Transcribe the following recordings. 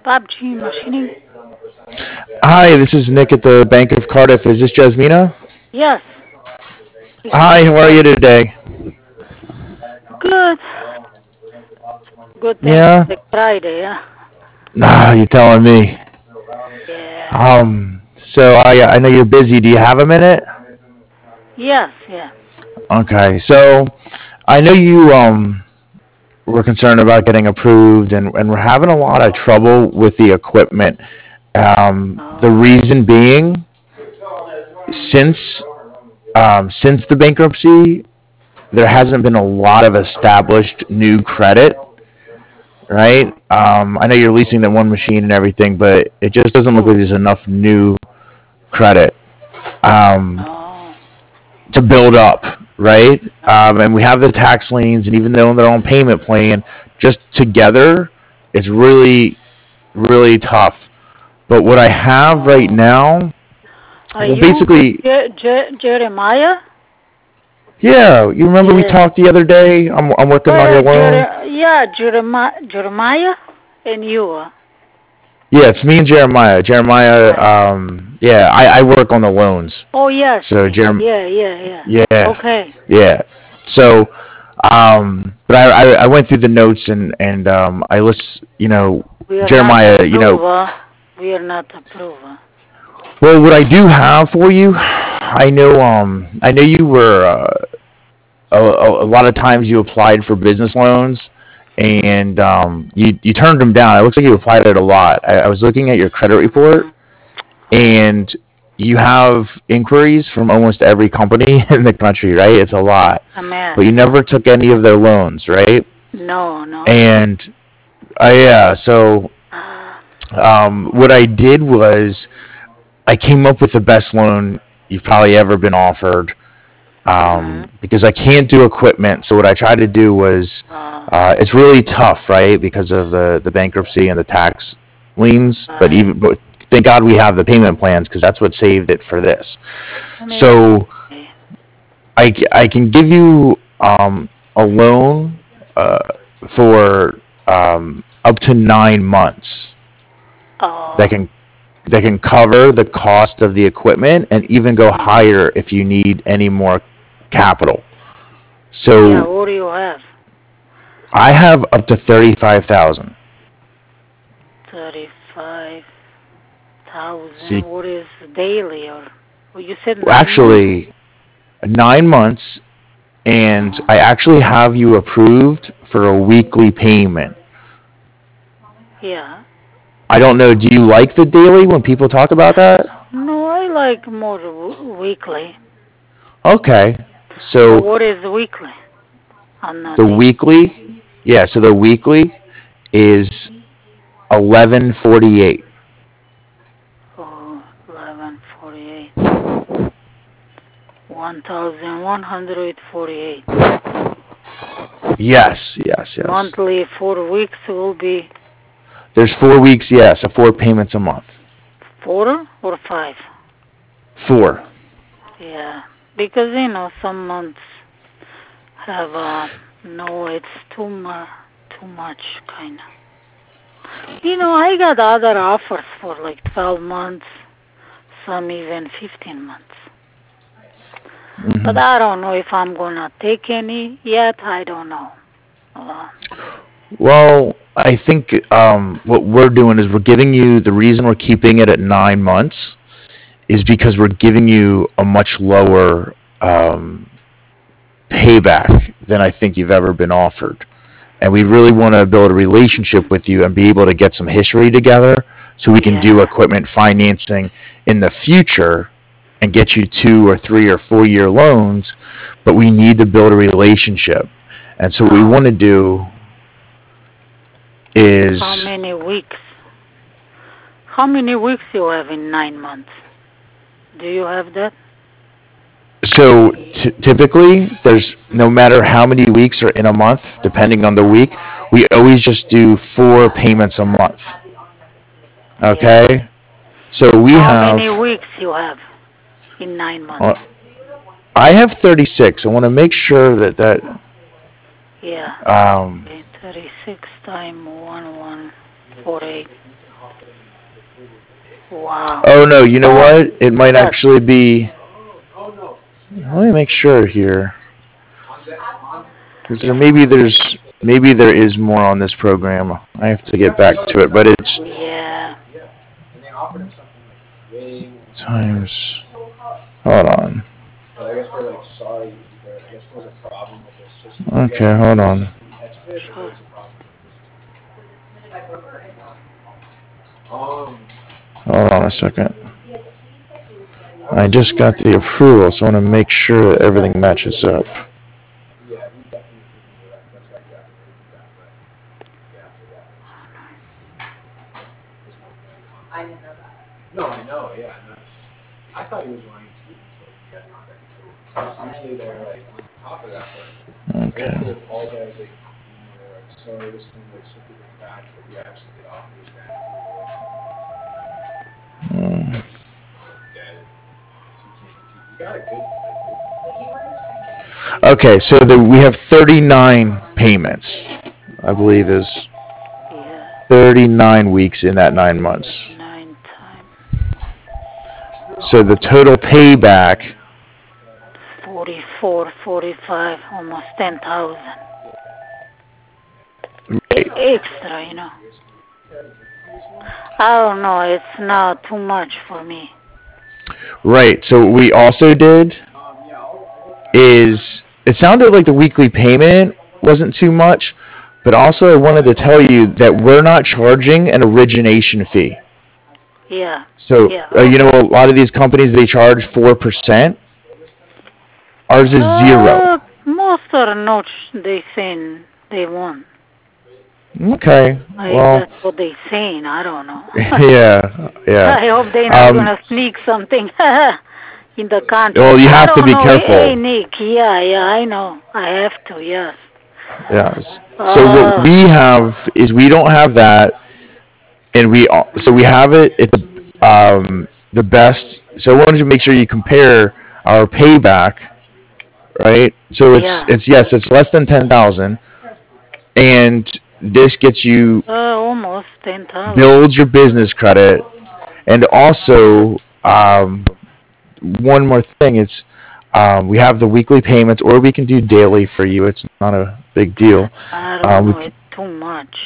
PUBG machining? Hi, this is Nick at the Bank of Cardiff. Is this Jasmina? Yes, it's Hi, me. how are you today? Good. Good thing Yeah? it's Friday, yeah? Nah, you're telling me. Yeah. So I know you're busy. Do you have a minute? Yes, yeah. Okay, so I know you were concerned about getting approved, and we're having a lot of trouble with the equipment. The Oh, reason being, since since the bankruptcy, there hasn't been a lot of established new credit, right? I know you're leasing that one machine and everything, but it just doesn't look like there's enough new credit oh, to build up, right? And we have the tax liens, and even though they're on payment plan, just together, it's really, really tough. But what I have right oh. now, Are well, you with basically, Jeremiah? yeah, you remember we Yeah. talked the other day? I'm working on your loan. Yeah, Jeremiah and you. Yeah, it's me and Jeremiah. Jeremiah, Right. yeah, I work on the loans. Oh, yes. So, Yeah, yeah, yeah. yeah, Okay. yeah. So, but I went through the notes and I list, We are not Jeremiah, approve. We are not approve. well, what I do have for you, I know you were, a lot of times you applied for business loans and you turned them down. It looks like you applied it a lot. I was looking at your credit report Mm. and you have inquiries from almost every company in the country, right? It's a lot. A mess. But you never took any of their loans, right? No, no. And yeah, so Uh, what I did was I came up with the best loan you've probably ever been offered mhm. because I can't do equipment. So what I tried to do was Uh, it's really tough, right? Because of the bankruptcy and the tax liens. right. But thank God we have the payment plans because that's what saved it for this. Let me So see. I can give you a loan for up to 9 months that Oh, can cover the cost of the equipment and even go higher if you need any more capital. yeah. So What do you have? I have up to 35,000. 35,000. See, What is daily or? Well, you said 9 months. actually 9 months, and Oh, I actually have you approved for a weekly payment. yeah. I don't know. Do you like the daily when people talk about that? No, I like more weekly. Okay. So So what is weekly? I'm not the in. weekly, yeah. So the weekly is 1148. Oh, 1148. 1,148. Yes, yes, yes. Monthly 4 weeks will be There's 4 weeks. Yeah, so 4 payments a month. 4 or 5. Four. Yeah, because some months have no, it's too much kind of. I got other offers for like 12 months, some even 15 months. But Hmm. I don't know if I'm gonna take any yet. I don't know. Uh, Well, I think what we're doing is we're giving you the reason we're keeping it at 9 months is because we're giving you a much lower payback than I think you've ever been offered. And we really want to build a relationship with you and be able to get some history together so we can do yeah. equipment financing in the future and get you 2 or 3 or 4 year loans. But we need to build a relationship. And so what we How want to do how is many weeks? How many weeks you have in 9 months? Do you have that? so typically there's no matter how many weeks are in a month, depending on the week, we always just do 4 payments a month. Yeah. Okay, so we How many have weeks you have in 9 months? uh, I have 36. I want to make sure that Yeah. um, Okay, 36 times 1148. Wow. Oh no, you know Oh, what? It might yes. actually be. Let me make sure here, because maybe there is more on this program. I have to get back to it, but it's Yeah. times. Hold on. Okay, hold on. Sure. Hold on a second. I just got the approval, so I want to make sure that everything matches up. Okay. Hmm. Okay, so we have 39 payments, I believe is Yeah. 39 weeks in that 9 months. 9 times So the total payback, 44, 45, almost 10,000 right, extra. I don't know. It's not too much for me. right. So what we also did is it sounded like the weekly payment wasn't too much, but also I wanted to tell you that we're not charging an origination fee. Yeah. So Yeah. Okay. a lot of these companies they charge 4%. Ours is zero. Most are not. They saying they won. Okay. Well, That's what they saying. I don't know. yeah, yeah. I hope they not Um, gonna sneak something in the well, contract. you I have to don't be know. Hey, careful. Nick. Yeah, yeah. I know. I have to. Yes. Yes. So what Uh. we have is we don't have that, and we have it at the best. So I wanted to make sure you compare our payback, right? So Yeah. it's yes, it's less than 10,000, and this gets you Almost 10,000. builds your business credit, and also one more thing, it's we have the weekly payments, or we can do daily for you. It's not a big deal. I don't We know. can, It's too much.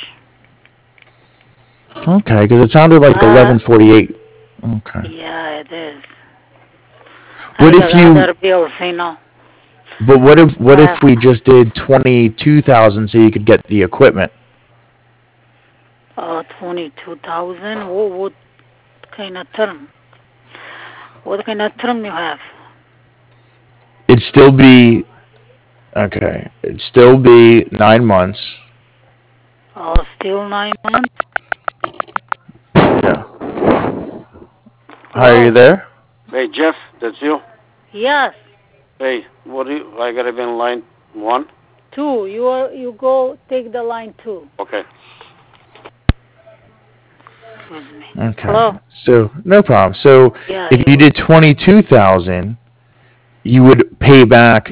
okay, because it sounded like Uh. 1148. Okay. Yeah, it is. I What got if you? other bills. But what Uh, if we just did 22,000 so you could get the equipment? 22,000. What kind of term? What kind of term you have? It'd still be okay. It'd still be 9 months. Still 9 months. Yeah. Hi, are you Hello. there? Hey, Jeff, that's you? Yes. Hey, what do you, I gotta be in line one? 2. You go take the line 2. Okay. Excuse me. Okay. Hello. So no problem. So Yeah, if you you did 22,000, you would pay back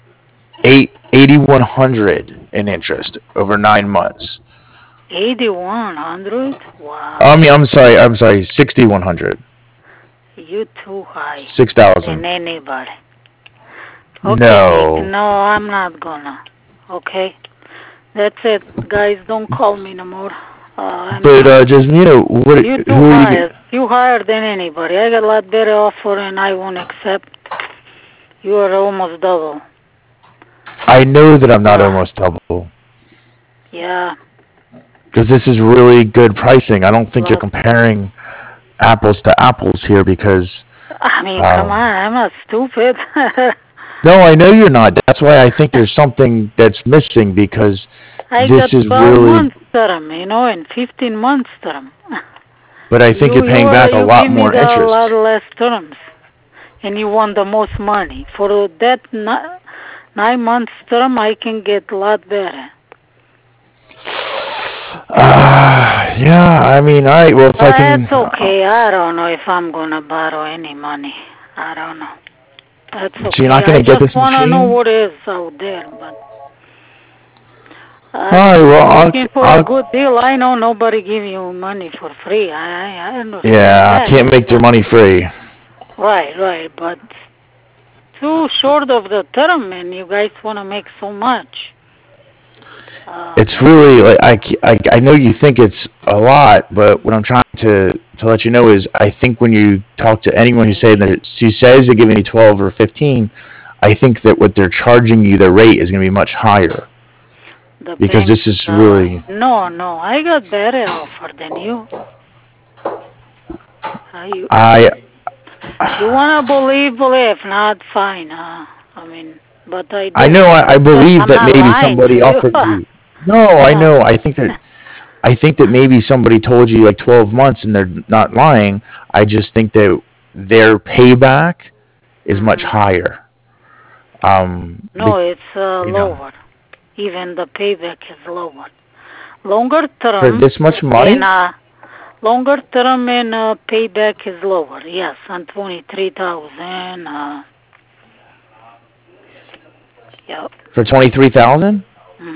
8,100 in interest over 9 months. 8100. I Wow. mean, I'm sorry, 6,100, You too high 6,000. than anybody. Okay, Nick. No, No, I'm not gonna. Okay. That's it, guys. Don't call me no more. I'm but done. just what? You too Who are you? higher. You higher than anybody. I got a lot better offer and I won't accept. You are almost double. I know that I'm not Uh, almost double yeah, because this is really good pricing. I don't think you're lot. comparing apples to apples here because I mean, come on. um, I'm not stupid. no, I know you're not. That's why I think there's something that's missing because I got this is 12 really. months term, and 15 months term. But I think you're You paying back a you lot give me more the lot interest. less terms, and you want the most money for that 9 months term. I can get a lot better. Yeah, I mean, all right. Well, if I can, That's okay. I don't know if I'm gonna borrow any money. I don't know. That's so you're okay. not going I to get just this wanna know machine. what is out there, but All right, well, looking for a good deal. I know nobody give you money for free. I understand. Yeah, I can't make their money free. Right, but too short of the term, and you guys want to make so much. It's really like I know you think it's a lot, but what I'm trying to let you know is I think when you talk to anyone who says they're giving you 12 or 15, I think that what they're charging you, the rate is going to be much higher. Because this is really no, I got better offer than you. You wanna believe? If not, fine. I mean, but I know I believe that maybe somebody offered you. No, I know. I think that maybe somebody told you like 12 months and they're not lying. I just think that their payback is much higher. No, it's lower. Even the payback is lower. Longer term. For this much money? Longer term and payback is lower. Yes, on 23,000. Yep. For 23,000?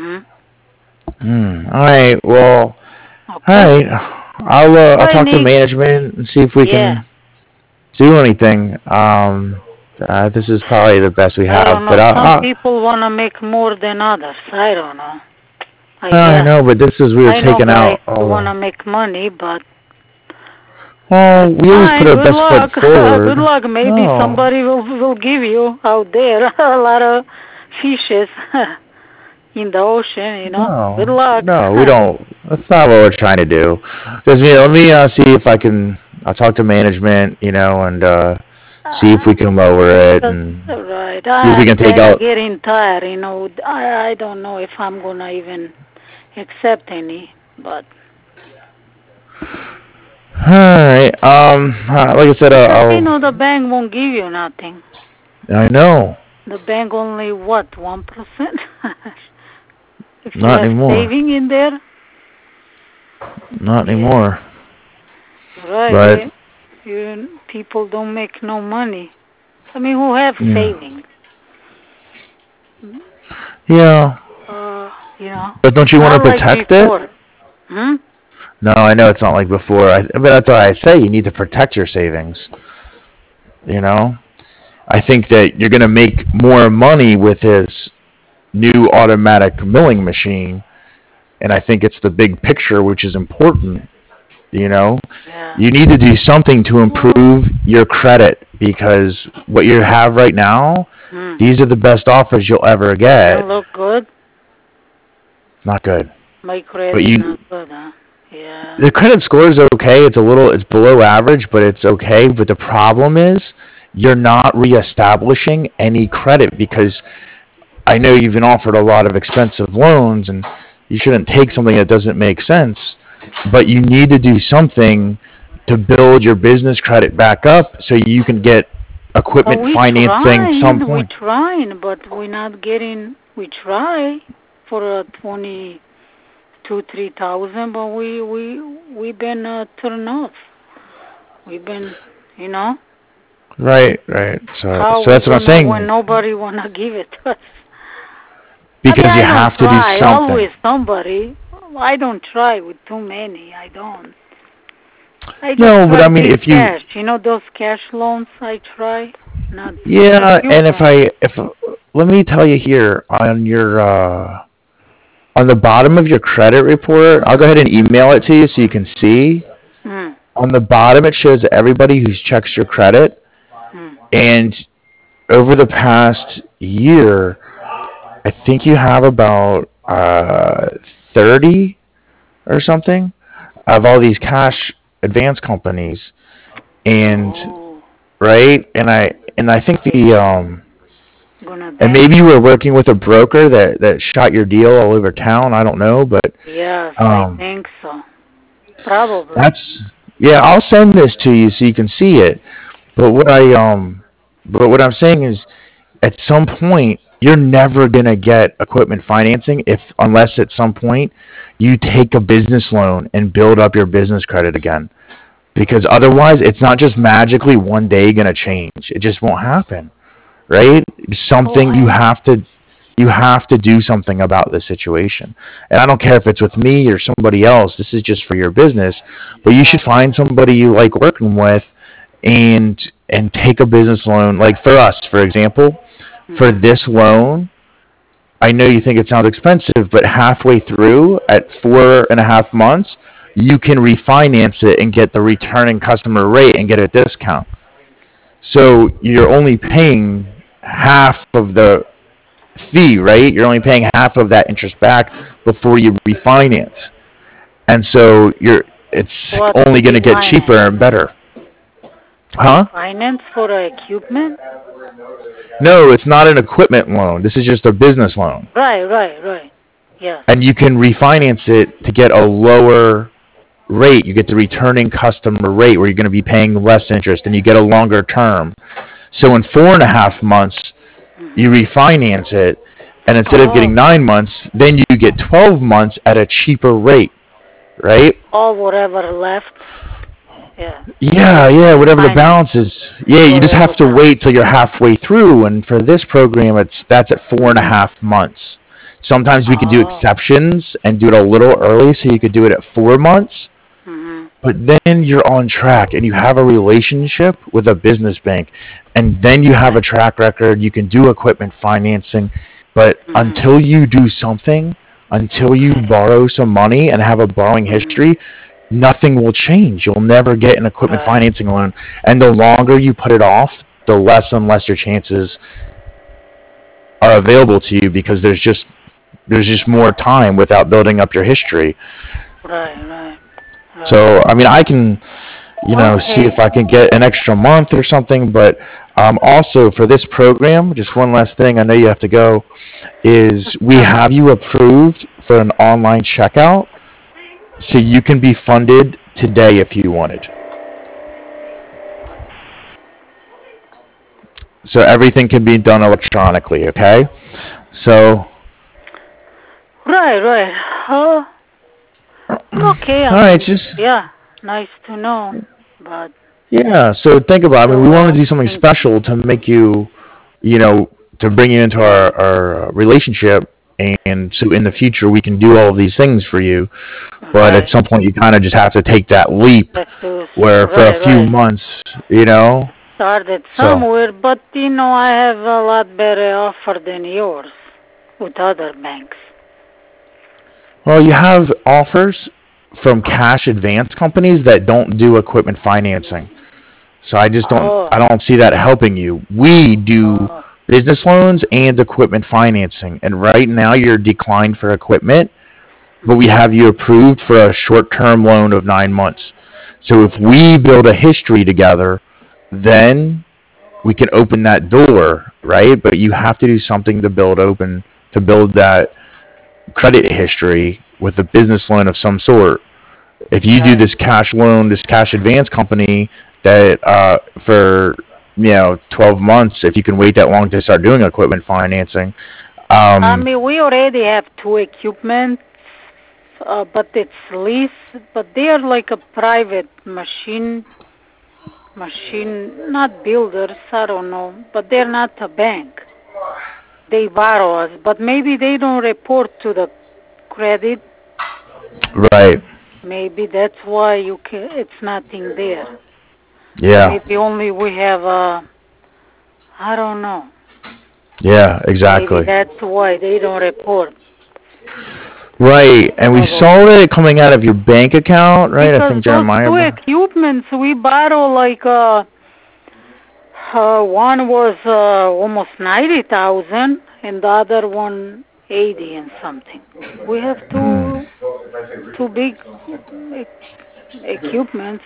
All right. Well. Okay. All right. I'll talk to management and see if we can do anything. This is probably the best we have. I don't know. But some people want to make more than others. I don't know. I know, but this is we were taking out. I want to make money, but. Well, we always put our best foot forward. Good luck. Maybe somebody will give you out there a lot of fishes in the ocean, you know. Good luck. No, we don't. That's not what we're trying to do. Because let me see if I can. I'll talk to management, you know, and see if we can lower it and see if we can take out. I'm getting tired, you know. I don't know if I'm gonna even accept any, but. All right. Like I said, you know, the bank won't give you nothing. I know. The bank only what 1%? If you not have anymore. Saving in there. Not anymore. Right. But people don't make no money. I mean, who have savings? Yeah. You know. But don't you want to protect it? No, I know it's not like before. But that's why I say you need to protect your savings. You know, I think that you're going to make more money with this new automatic milling machine, and I think it's the big picture which is important. You know, you need to do something to improve your credit because what you have right now, these are the best offers you'll ever get. Don't look good. Not good. My credit is not good, huh? Yeah. The credit score is okay. It's below average, but it's okay. But the problem is you're not reestablishing any credit because I know you've been offered a lot of expensive loans and you shouldn't take something that doesn't make sense, but you need to do something to build your business credit back up so you can get equipment financing at some point. We're trying, but we're not getting, we try for 22,000-3,000, but we've been turned off. We've been, you know. Right. So that's what I'm saying. When nobody wanna give it to us. Because you have to do something. Always somebody. I don't try with too many. I don't. But I mean, if you cash, you know those cash loans, I try. Not. And if let me tell you here on your on the bottom of your credit report, I'll go ahead and email it to you so you can see. On the bottom, it shows everybody who checks your credit, and over the past year, I think you have about 30 or something of all these cash advance companies, and right, and I think and maybe you were working with a broker that shot your deal all over town. I don't know, but I think so. Probably. I'll send this to you so you can see it. But what I'm saying is, at some point, you're never gonna get equipment financing unless at some point you take a business loan and build up your business credit again. Because otherwise, it's not just magically one day gonna change. It just won't happen, right? Something you have to You have to do something about the situation. And I don't care if it's with me or somebody else. This is just for your business. But you should find somebody you like working with and take a business loan. Like for us, for example, for this loan, I know you think it sounds expensive, but halfway through at 4.5 months, you can refinance it and get the returning customer rate and get a discount. So you're only paying half of the fee, right? You're only paying half of that interest back before you refinance. And so it's What only going to get refinance? cheaper and better. Huh? Refinance for equipment? No, it's not an equipment loan. This is just a business loan. Right. Yes. And you can refinance it to get a lower rate. You get the returning customer rate where you're going to be paying less interest and you get a longer term. So in 4.5 months, you refinance it, and instead of getting 9 months, then you get 12 months at a cheaper rate, right? Or whatever left. Yeah. Yeah, whatever the balance is. Yeah, you just have to wait till you're halfway through, and for this program, that's at 4.5 months. Sometimes we could do exceptions and do it a little early, so you could do it at 4 months. But then you're on track, and you have a relationship with a business bank, and then you have a track record. You can do equipment financing, but until you do something, until you borrow some money and have a borrowing history, nothing will change. You'll never get an equipment financing loan, and the longer you put it off, the less and less your chances are available to you because there's just more time without building up your history. Right. So, I mean, I can, see if I can get an extra month or something, but also for this program, just one last thing, I know you have to go, is we have you approved for an online checkout, so you can be funded today if you wanted. So everything can be done electronically, okay? So. Right. Okay. All right, nice to know, but. Yeah, so think about it. I mean, we want to do something special to make you, to bring you into our relationship, and so in the future we can do all of these things for you. But at some point, you kind of just have to take that leap, where for a few months, Started somewhere, but I have a lot better offer than yours with other banks. Well, you have offers from cash advance companies that don't do equipment financing. So I just don't see that helping you. We do business loans and equipment financing, and right now you're declined for equipment, but we have you approved for a short-term loan of 9 months. So if we build a history together, then we can open that door, right? But you have to do something to build that credit history with a business loan of some sort. If you do this cash loan, this cash advance company that for 12 months, if you can wait that long to start doing equipment financing. I mean, we already have 2 equipment, but it's lease, but they are like a private machine, not builders, I don't know, but they're not a bank. They borrow us, but maybe they don't report to the credit. Right. Maybe that's why it's nothing there. Yeah. Maybe only we have I don't know. Yeah, exactly. Maybe that's why they don't report. Right, and we saw it coming out of your bank account, right? Because I think Jeremiah. Those 2 equipments we borrow like one was almost 90,000 and the other one 80 and something. We have two big equipments,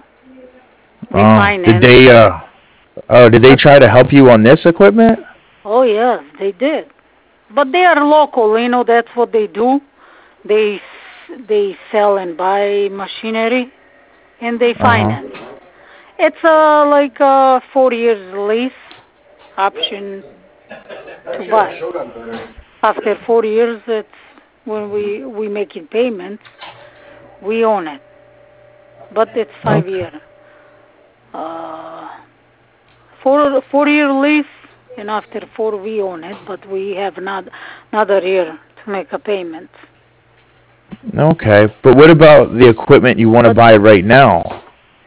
Did they try to help you on this equipment? Oh yes, they did. But they are local, that's what they do. They sell and buy machinery and they finance. It's like a 4 years lease option to buy. After 4 years, it's when we making payments, we own it. But it's 5 year. 4 year lease And after 4, we own it, but we have not another year to make a payment. Okay, but what about the equipment you want to But buy right now?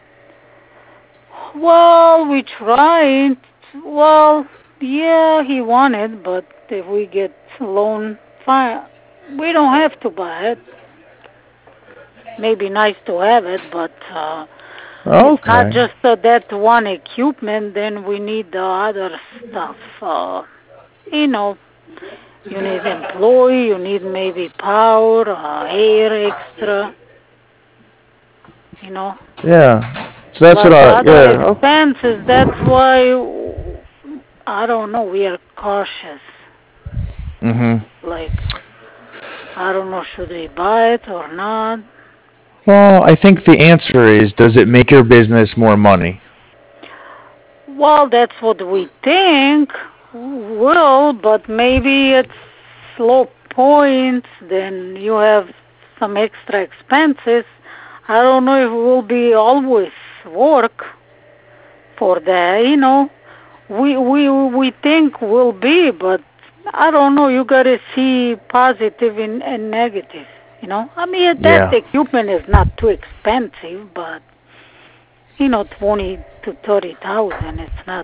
well, we tried. Well, yeah, he wanted, but if we get loan, fine. We don't have to buy it. Maybe nice to have it, but it's not Okay. just that one equipment. Then we need the other stuff. You know, you need employee. You need maybe power, air extra. You know, Yeah. So that's what plus I, other yeah. Oh. expenses. That's why I don't know. We are cautious. hmm Like I don't know, should we buy it or not? Well, I think the answer is, does it make your business more money? Well, that's what we think. Will, but maybe it's low points. Then you have some extra expenses. I don't know if it will be always work for that. You know, we think will be, but I don't know. You gotta see positive and negative. You know, I mean that Yeah. equipment is not too expensive, but 20 to 30,000.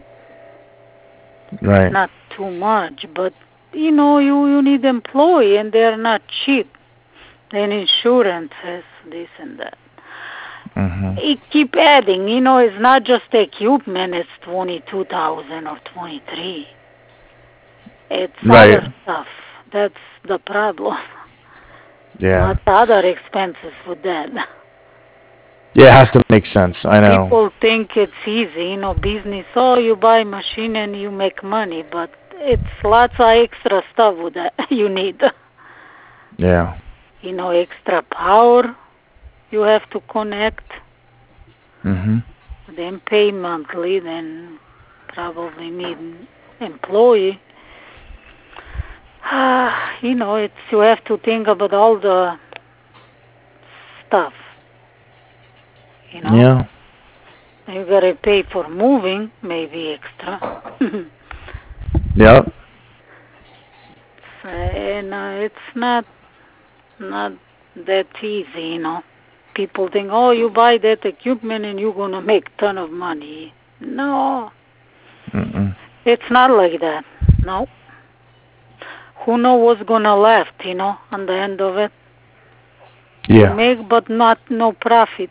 It's Right. not too much, but you need employee and they're not cheap. Then insurances, this and that. hmm It keep adding. It's not just equipment. It's 22,000 or 23. It's Right. other stuff. That's the problem. Yeah. Lots of other expenses with that. Yeah, it has to make sense. I know. People think it's easy, business. Oh, you buy machine and you make money, but it's lots of extra stuff with that you need. Yeah. Extra power you have to connect, hmm then pay monthly, then probably need employee. It's you have to think about all the stuff. You know, Yeah. you gotta pay for moving, maybe extra. Yep. And it's not that easy. People think, oh, you buy that equipment and you're gonna make ton of money. No, Mm-mm. it's not like that. No. Who knows what's gonna left, on the end of it? You Yeah. make, but not no profit.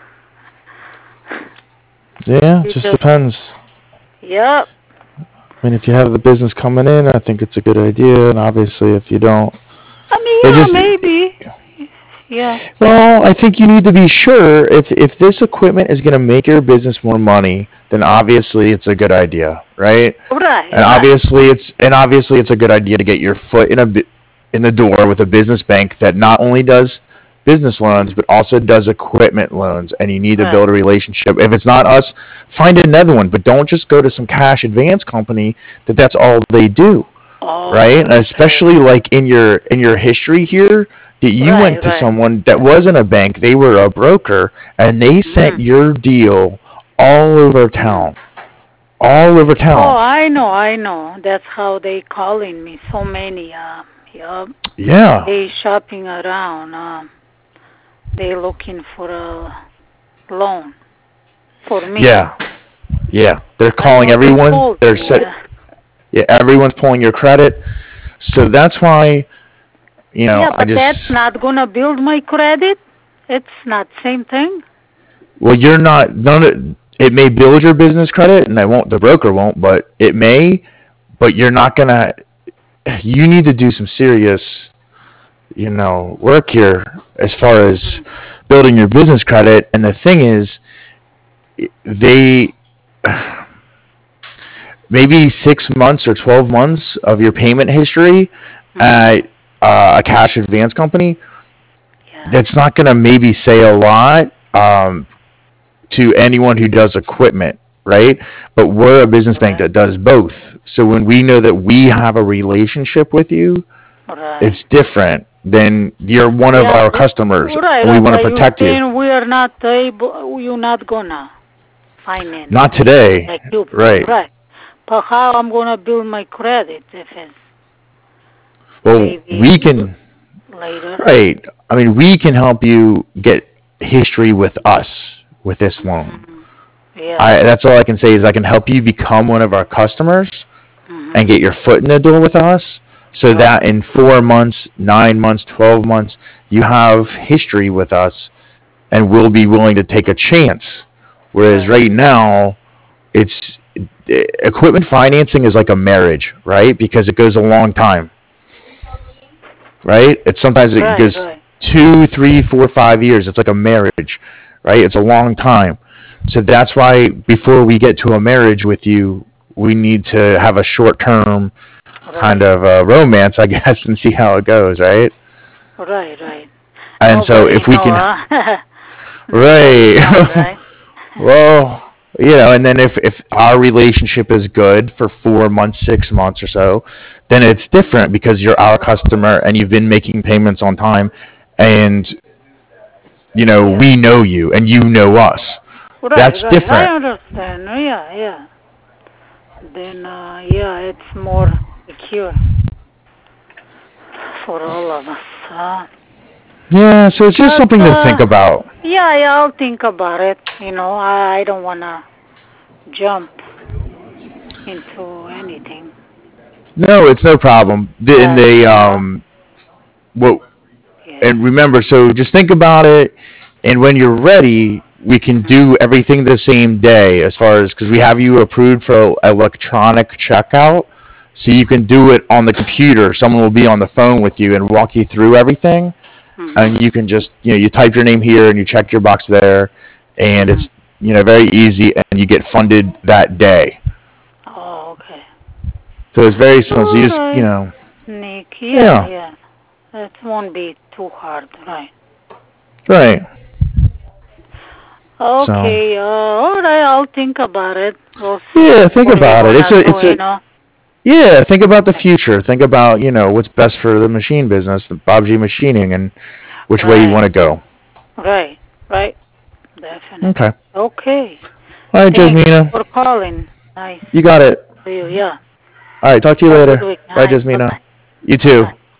Yeah, it You just just, depends. yep. I mean, if you have the business coming in, I think it's a good idea. And obviously, if you don't, I mean, it yeah, just, maybe. Yeah. well, I think you need to be sure if this equipment is going to make your business more money, then obviously it's a good idea, right? Right, And right. obviously it's a good idea to get your foot in the door with a business bank that not only does business loans but also does equipment loans, and you need to Right. build a relationship. If it's not us, find another one, but don't just go to some cash advance company that's all they do, Oh, right? And right, right. especially like in your history here, that you Right, went to right. someone that wasn't a bank, they were a broker, and they sent Mm. your deal all over Mm. town, all over Oh, town. I know. That's how they calling me. So many, yeah. Yeah. They shopping around. They looking for a loan for me. Yeah. Yeah, they're I calling know they everyone. called They're me. set. Yeah. Yeah, everyone's pulling your credit. So that's why, Yeah, I but that's just, not gonna build my credit. It's not same thing. well, you're not none of it may build your business credit, and I won't. The broker won't, but it may. But you're not gonna. You need to do some serious, work here as far as Mm. building your business credit. And the thing is, they maybe 6 months or 12 months of your payment history Mm. at a cash advance company, Yeah. that's not going to maybe say a lot to anyone who does equipment, right? But we're a business bank Right. that does both. So when we know that we have a relationship with you, Right. it's different than you're one of Yeah. our customers, Right. and we That's want to why you protect you. saying we are not able. You're not gonna finance Not today, equipment, right? right? But how I'm gonna build my credit if it's Well, maybe we can, later? right. I mean, we can help you get history with us with this loan. Mm, yeah. That's all I can say is I can help you become one of our customers and Mhm. get your foot in the door with us so Right. that in 4 months, 9 months, 12 months, you have history with us and we'll be willing to take a chance. Whereas Right. right now, it's equipment financing is like a marriage, right? Because it goes a long time, right? It's sometimes it Right. goes Right. 2, 3, 4, 5 years. It's like a marriage, right? It's a long time. So that's why before we get to a marriage with you, we need to have a short term kind Right. of romance, I guess, and see how it goes, right? Right. Right. And so Nobody if we know, can, huh? Nobody knows, right? right? Well, and then if our relationship is good for 4 months, 6 months or so, then it's different because you're our customer and you've been making payments on time, and Yeah. we know you and you know us. Right. That's Right. different. I understand. Yeah. Yeah. Then, yeah, it's more secure for all of us. Yeah, so it's just But, something to think about. yeah, yeah, I'll think about it. I don't wanna jump into anything. No, it's no problem. And But, they what yeah. and remember, so just think about it, and when you're ready, we can Mhm. do everything the same day as far as because we have you approved for electronic checkout, so you can do it on the computer. Someone will be on the phone with you and walk you through everything, Mhm. and you can just you type your name here and you check your box there, and Mhm. it's very easy, and you get funded that day. Oh, okay. So it's very simple. So you All just right, Nick. Yeah, yeah, yeah. It won't be too hard, right? right. So Okay. All right. I'll think about it. We'll see yeah, think what we're about it. gonna do. It's a Yeah, think about the Okay. future. Think about, what's best for the machine business, the Bob G machining, and which way you Right. want to go. Right. Right. Okay. Definitely. Okay. All right, Thanks Jasmina. for calling. Nice You got it. to you. Yeah. All right, talk to you Have a good later. week. Bye, Nice. Bye Jasmina. bye. You Bye too. bye.